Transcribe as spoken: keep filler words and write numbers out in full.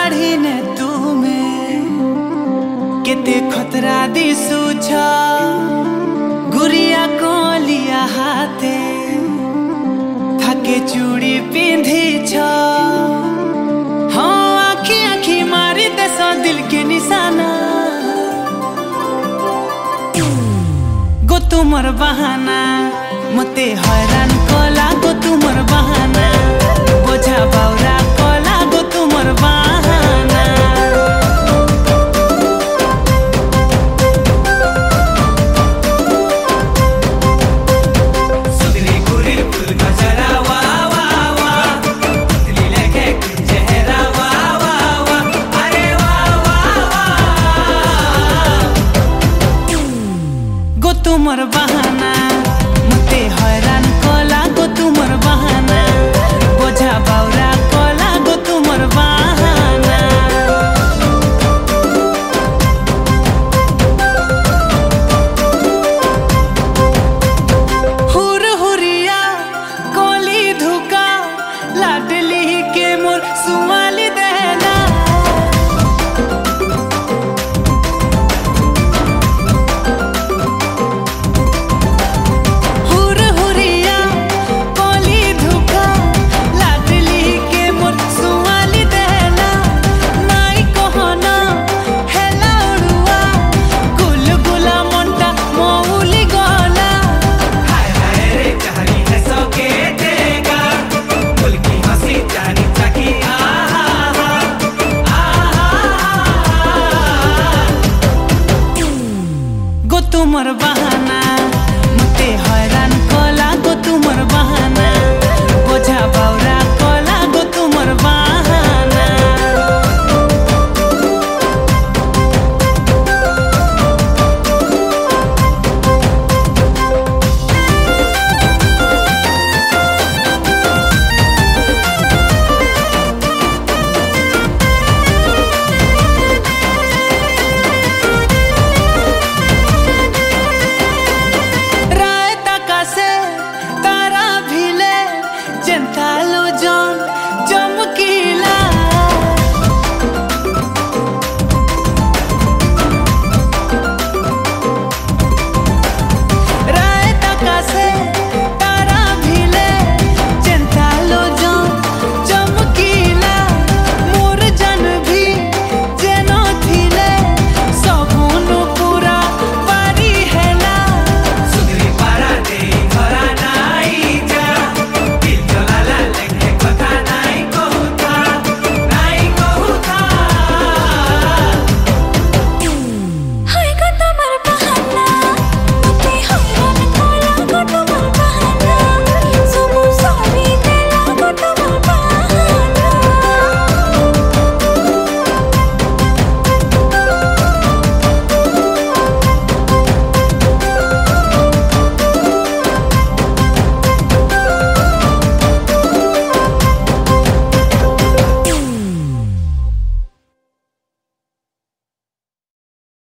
शाढ़ी ने तुमे केते खतरा दिसुछ गुरिया कोलिया हाथे थाके चूड़ी पिंधिछ हाँ आखी आखी मारी देश दिल के निशाना गो तुमर बहाना मते हैरान कला गो तुमर बहाना बोझा बाउरा कला गो तुमर बहाना सुगरी गुरी फूल गजरा वा वा वा तितली लेके चेहरा वा वा वा अरे वा वा वा गो तुमर बहाना मते हैरान कला गो तुमर बहाना बोझा बाउरा कला गो तुमर बहाना हुर हुरिया कोली धुका लाडली के मोर सुमाली देना हुर हुरिया कोली धुका लाडली के मोर सुमाली देना नाई कहना हेला उड़ुआ गुलगुला मोंटा मौली गला हाय हाय रे चाहनी है सके देगा गुल की हंसी जानी चाकी आहा आहा गो तुमर बहाना